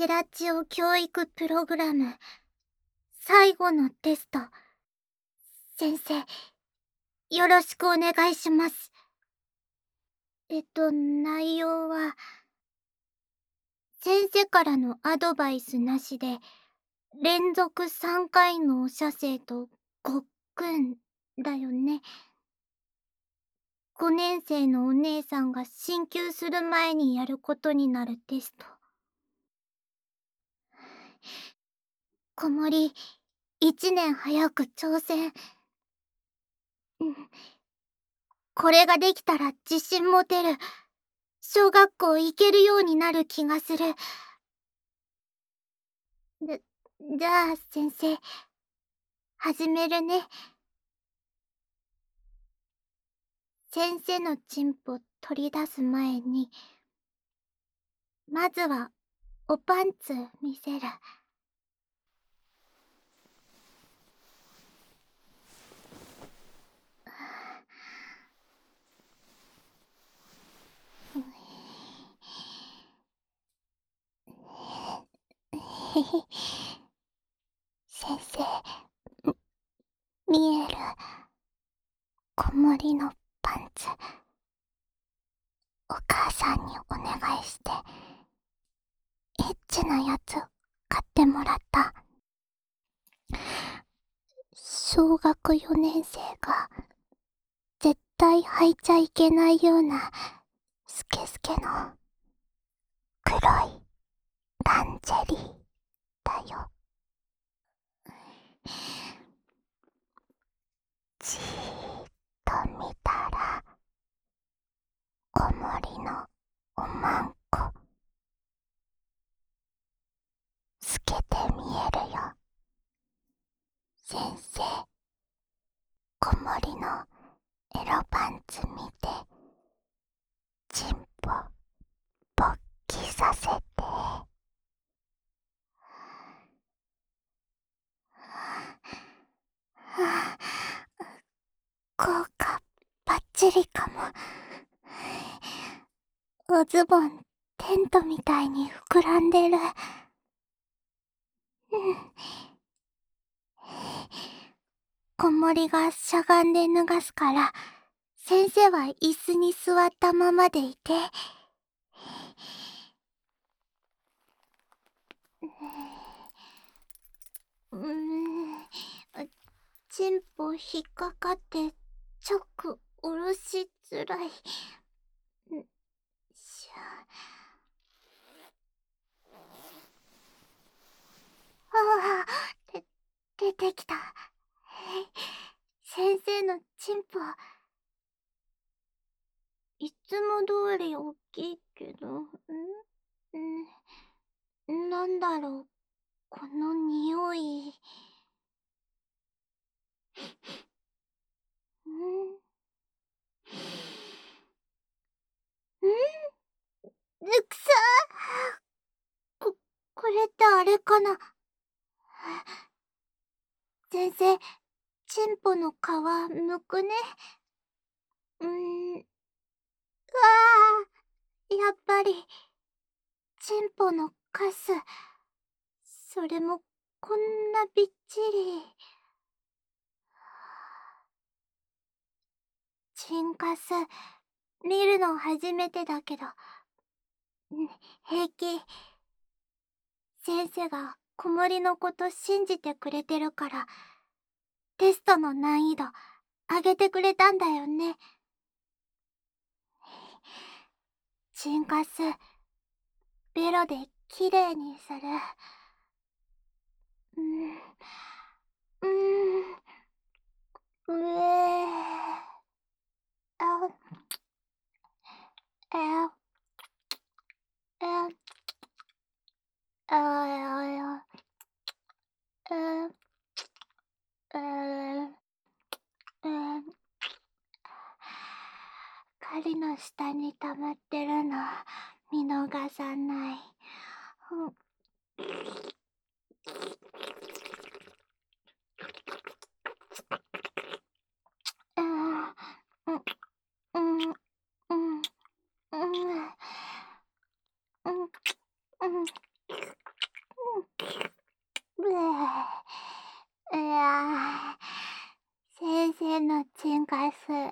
ゼラチオ教育プログラム最後のテスト。先生、よろしくお願いします。内容は、先生からのアドバイスなしで、連続3回のお射精とごっくんだよね。5年生のお姉さんが進級する前にやることになるテスト。子守、1年早く挑戦。これができたら自信持てる。小学校行けるようになる気がする。じゃあ先生、始めるね。先生のチンポ取り出す前に、まずはおパンツ見せる。先生、見える。子守のパンツ。お母さんにお願いして、エッチなやつ買ってもらった。小学4年生が絶対履いちゃいけないようなスケスケの黒いランジェリーだよ。じーっと見たら、子守のおまんこ透けて見えるよ。先生、子守のエロパンツ見て、チンポ勃起させて。効果バッチリかも。おズボンテントみたいに膨らんでる。子守がしゃがんで脱がすから、先生は椅子に座ったままでいて。チンポ引っかかってチョック下ろしづらい。ああ、出てきた。先生のチンポ。いつも通り大きいけど、なんだろう、この匂い。くさこれってあれかな。先生、チンポの皮むくね。やっぱり、チンポのカス。それも、こんなびっちり。チンカス、見るの初めてだけど、平気。先生が子守のこと信じてくれてるから、テストの難易度上げてくれたんだよね。チンカス、ベロできれいにする。うえあ、え、え、あ、え、狩りの下に溜まってるの見逃さない。うん、うん、うん、うん、うん、うん、うん。 や先生のチンが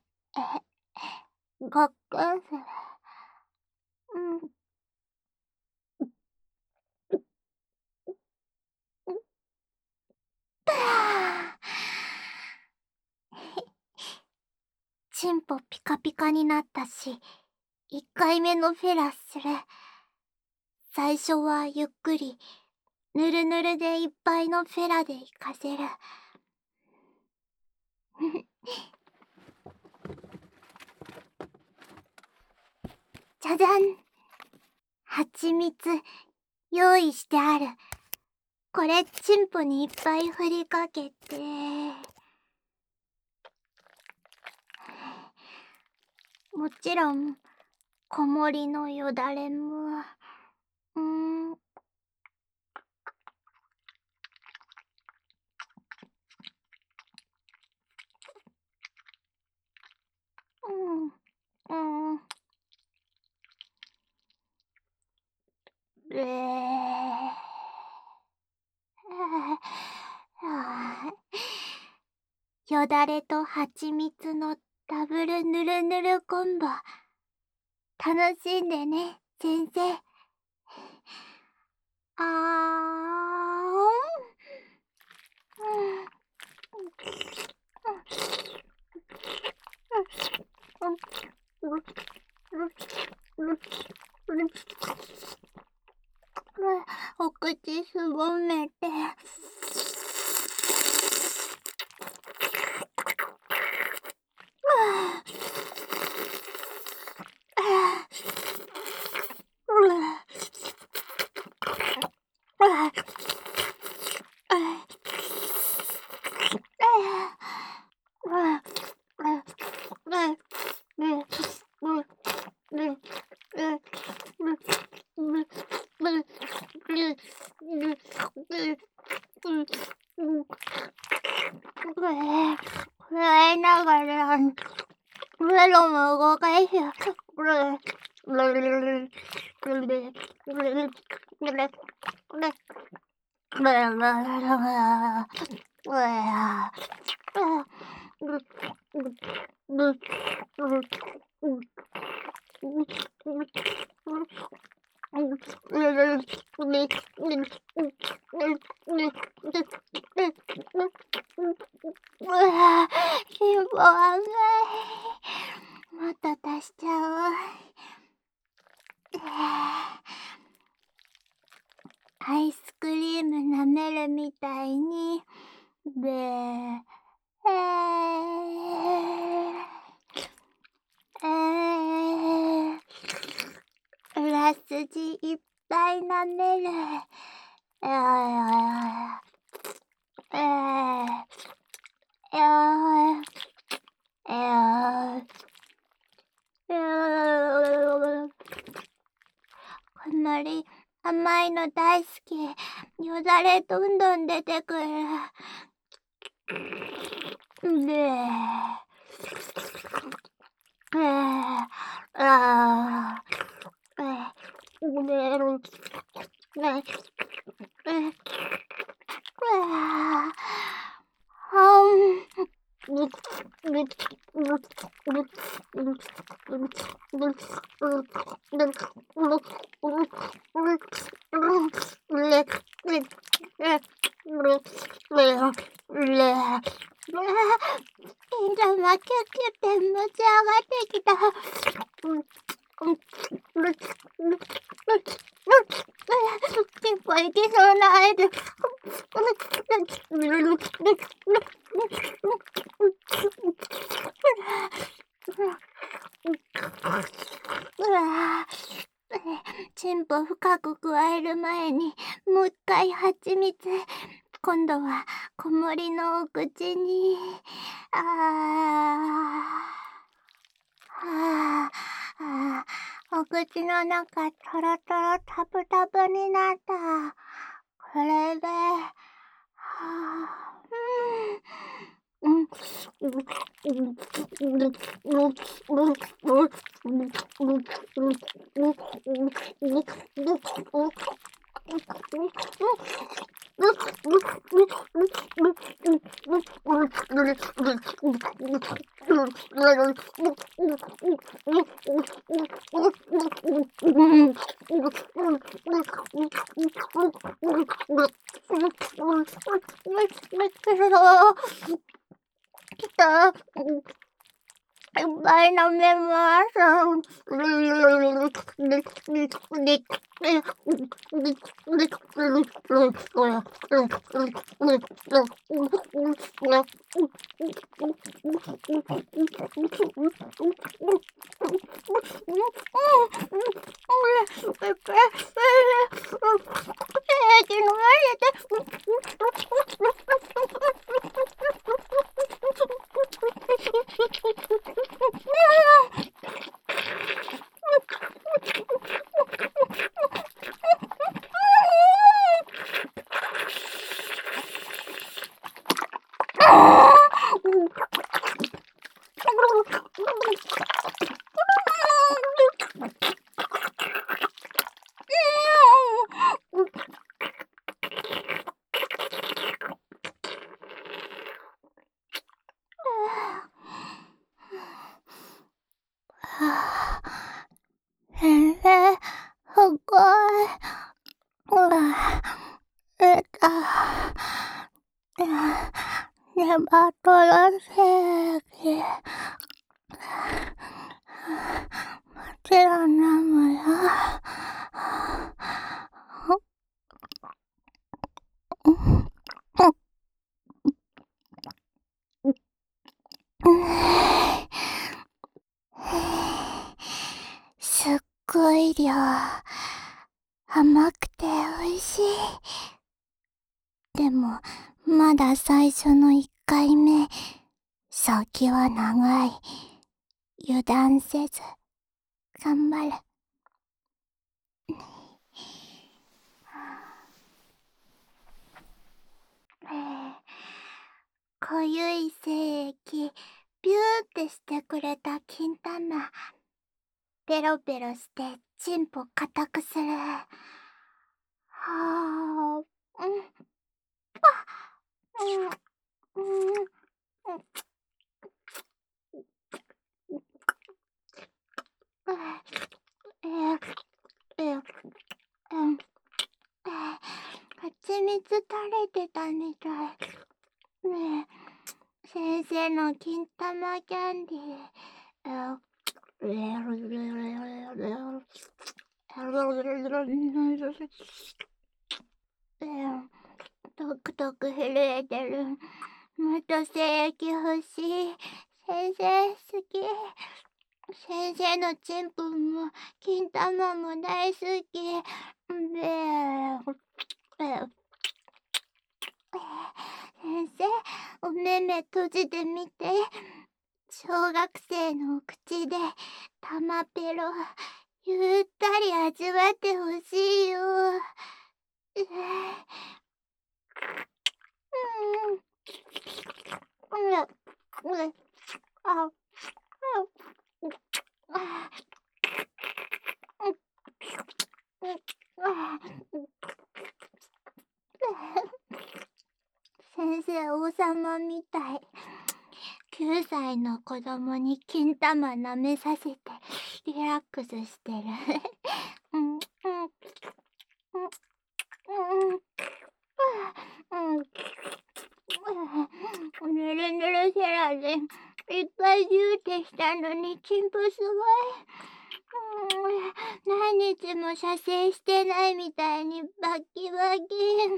ごっくんする。チンポピカピカになったし、1回目のフェラする。最初はゆっくり、ぬるぬるでいっぱいのフェラで行かせる。じゃじゃん。蜂蜜、用意してある。これチンポにいっぱい振りかけて。もちろん、子守のよだれも。えよだれと蜂蜜のダブルぬるぬるコンボ。楽しんでね、先生。あお口すぼめて。食らいながら、ベロも動かし、辛抱甘い。もっと足しちゃおう。アイスクリーム舐めるみたいに、裏筋いっぱい舐める。こんまり甘いの大好き。よだれどんどん出てくる。金玉キュッキュって持ち上がってきた。チンポいけそうな合図。チンポ深く加える前に、もう一回蜂蜜。今度は子守のお口に。お口の中トロトロタプタプになった。これで、 来た。いっぱい飲めます。先生、すごい。ネバトラセーキ。もちろん飲むよ。すっごい量。甘くて美味しい。でも、まだ最初の1回目。先は長い。油断せず、頑張る。濃ゆい精液、ビューってしてくれた金玉。ペロペロして、チンポ固くする。はぁ、蜂蜜垂れてたみたい。ねえ、先生の金玉キャンディー。トクトク震えてる。もっと精液欲しい。先生好き。先生のチンプも金玉も大好き。先生、お目目閉じてみて。小学生の口で玉ペロゆったり味わってほしいよ。先生、王様みたい。9歳の子供に金玉舐めさせてリラックスしてる。ぬるぬるセラでいっぱいギューってしたのにチンポすごい。何日も射精してないみたいにバキバキ。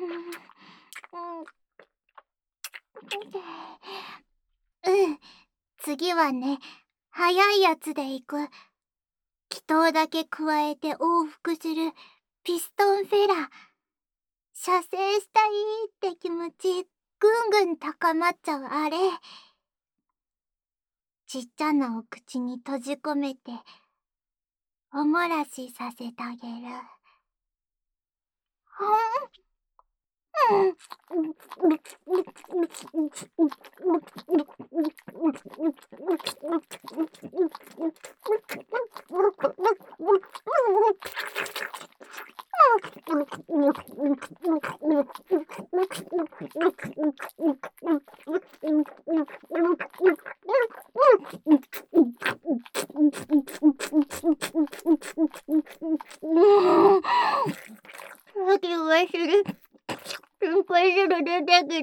次はね、早いやつでいく。気筒だけ加えて往復するピストンフェラ。射精したいって気持ちぐんぐん高まっちゃうあれ。ちっちゃなお口に閉じ込めてお漏らしさせてあげる。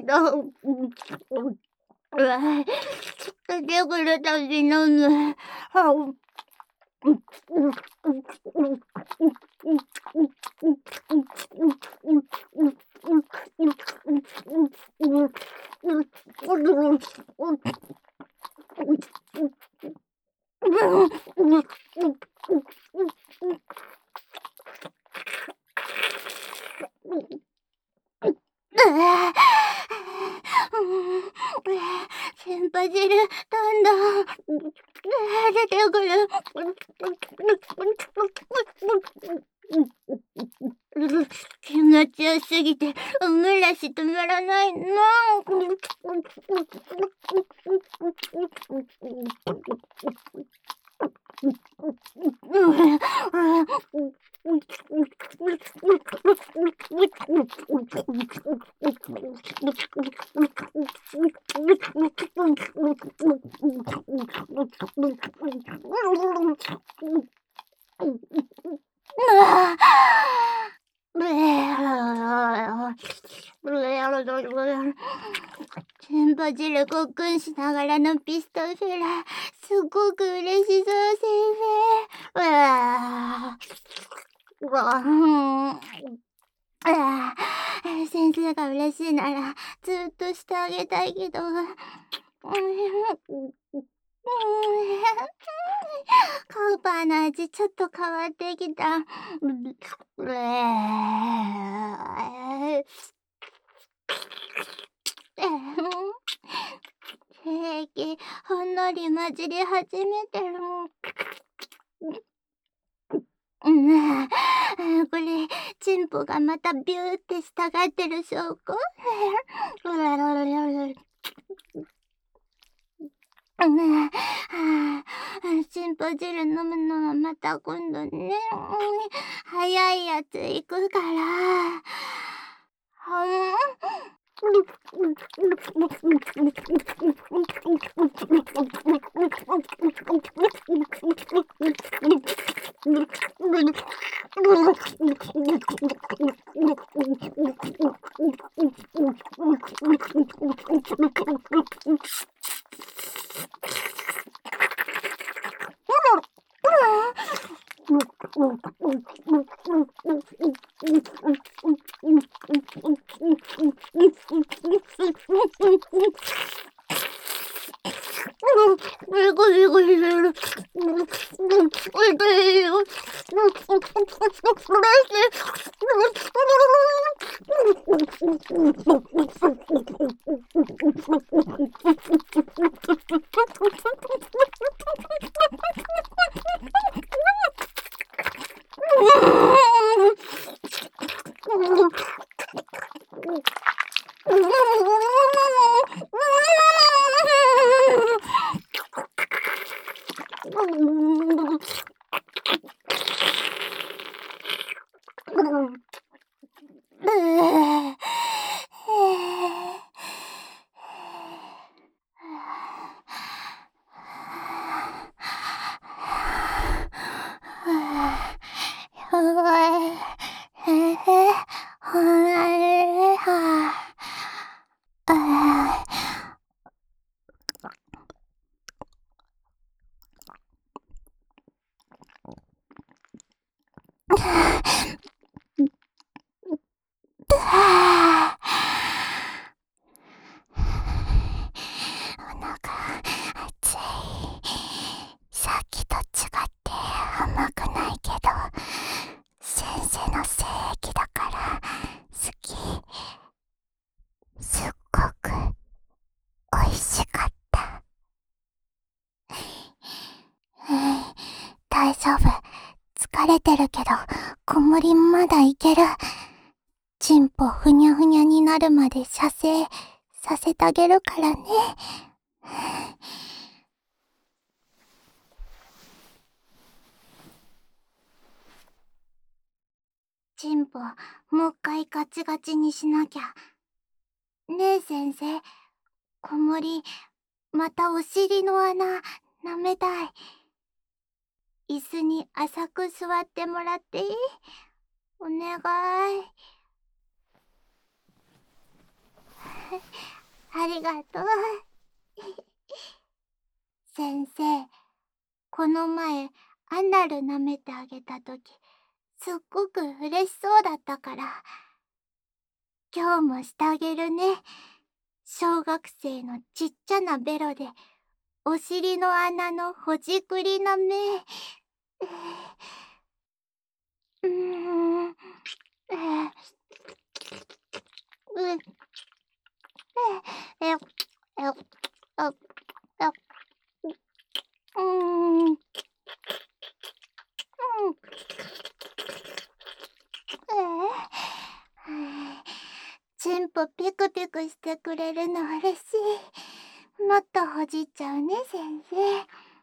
だ。うわ、出てくるたび飲む。先輩汁、どんどん出てくる。気持ちよすぎて、ムラシ止まらないな。チンポ汁ごっくんしながらのピストフラ、すごく嬉しそう、先生。先生が嬉しいならずっとしてあげたいけど。カウパーの味ちょっと変わってきた。平気、ほんのり混じり始めてる。これ、チンポがまたビューってしたがってる証拠？チンポ汁飲むのはまた今度ね。早いやつ行くから。お腹熱い。さっきと違って甘くないけど、先生の精液だから好き。すっごく美味しかった。大丈夫。疲れてるけど、子守まだいける。チンポふにゃふにゃになるまで射精させてあげるからね。チンポ、もう一回ガチガチにしなきゃ。ねえ先生、子守、またお尻の穴、舐めたい。椅子に浅く座ってもらっていい？お願い。 ありがとう。先生、この前、アナル舐めてあげたとき、すっごく嬉しそうだったから。今日もしてあげるね。小学生のちっちゃなベロで、お尻の穴のほじくりの目。うーん。チンポピクピクしてくれるの嬉しい。もっとほじっちゃうね、先生。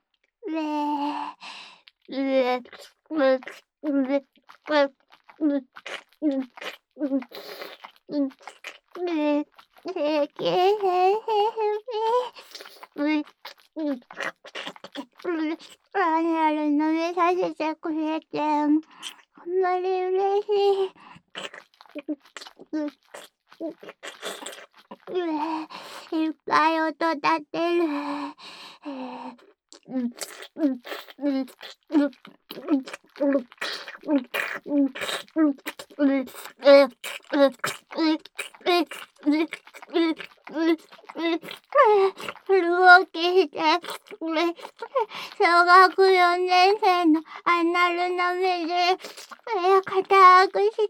アナル舐めさせてくれて、ほんまに嬉しい。いっぱい音立ってる。動きして、小学4年生のアナルの目で、固くして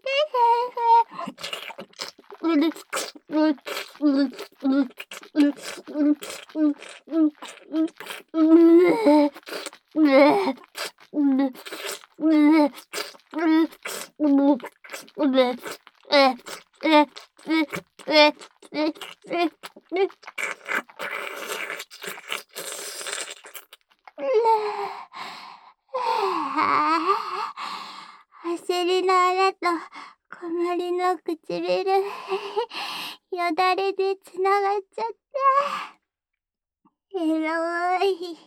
焦りの穴と小森の唇、よだれでつながっちゃった。エロい。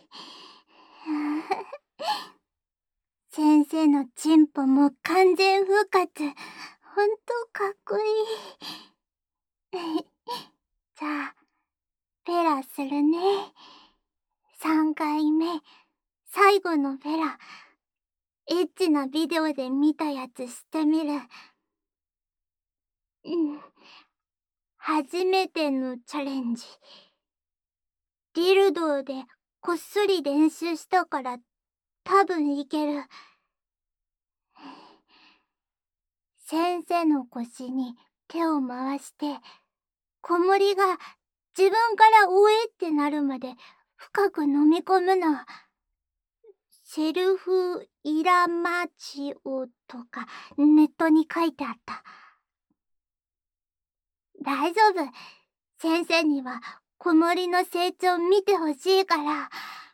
先生のチンポも完全復活。ほんとかっこいい。じゃあ、ペラするね。3回目、最後のペラ。エッチなビデオで見たやつしてみる。初めてのチャレンジ。ディルドーでこっそり練習したから多分いける。先生の腰に手を回して、子守が自分からおえってなるまで深く飲み込むの。セルフイラマチオとかネットに書いてあった。大丈夫。先生には子守の成長見てほしいから。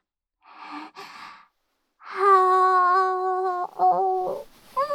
はー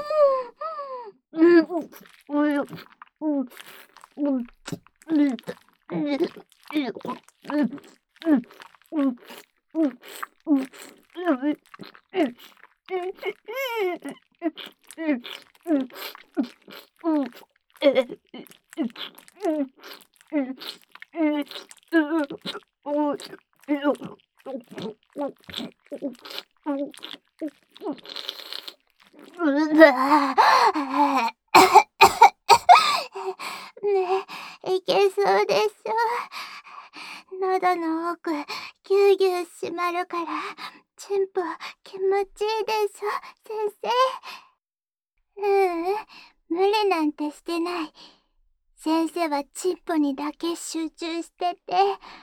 ねえ、いけそうでしょ。喉の奥、ぎゅうぎゅう締まるから、チンポ気持ちいいでしょ、先生。無理なんてしてない。先生はチンポにだけ集中してて。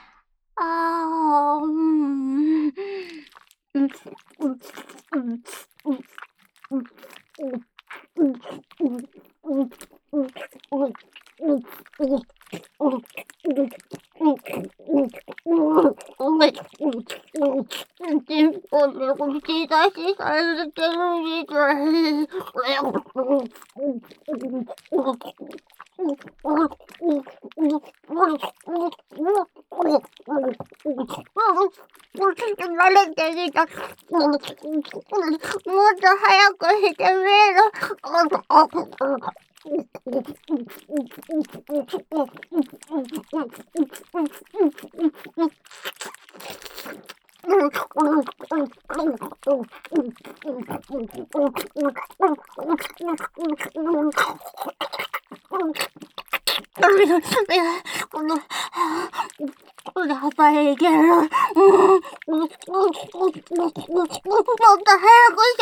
チンポで押し出しされてるみたい。慣れてきた。もっと早くしてみろ。 この、やばいけど、もっと早くして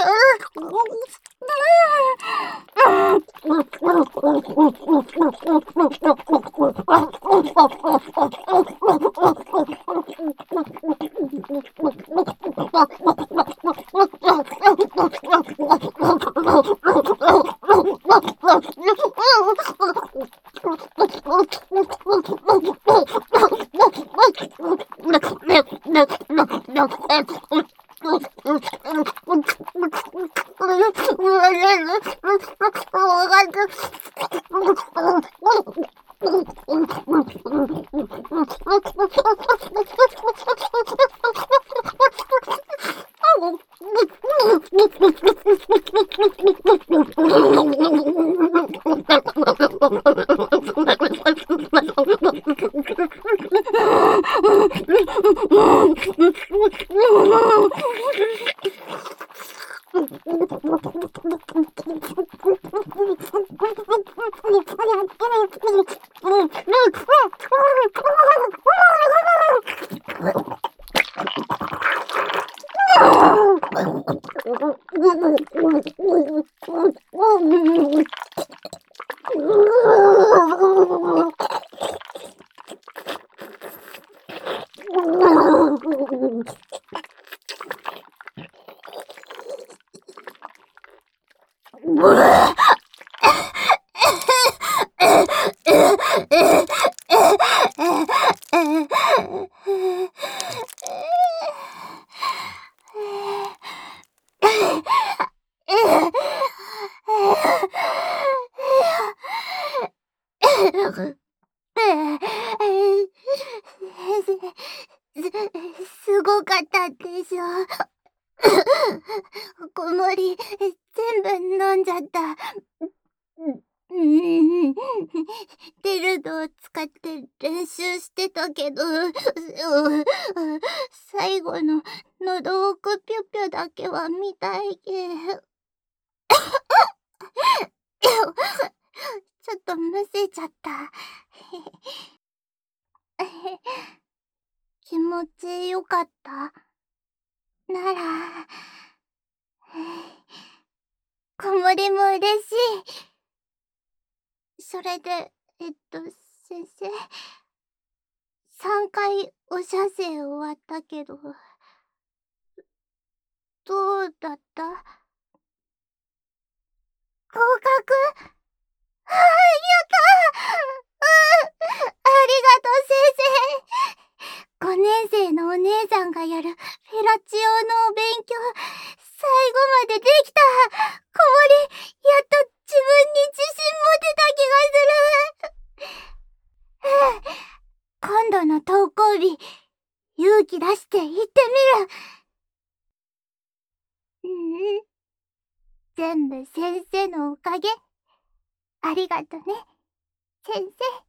すごかったでしょ。子守全部飲んじゃった。デルドを使って練習してたけど、最後の喉奥ぴょぴょだけは見たいけ。ちょっとむせちゃった。気持ちよかったなら、子守も嬉しい。それで、先生、3回お射精終わったけど、どうだった？合格？あ、やったー！ありがとう、先生。5年生のお姉さんがやるフェラチオのお勉強、最後までできた。子守、やっと自分に自信持てた気がする。今度の登校日、勇気出して行ってみる。全部先生のおかげ。ありがとね、先生。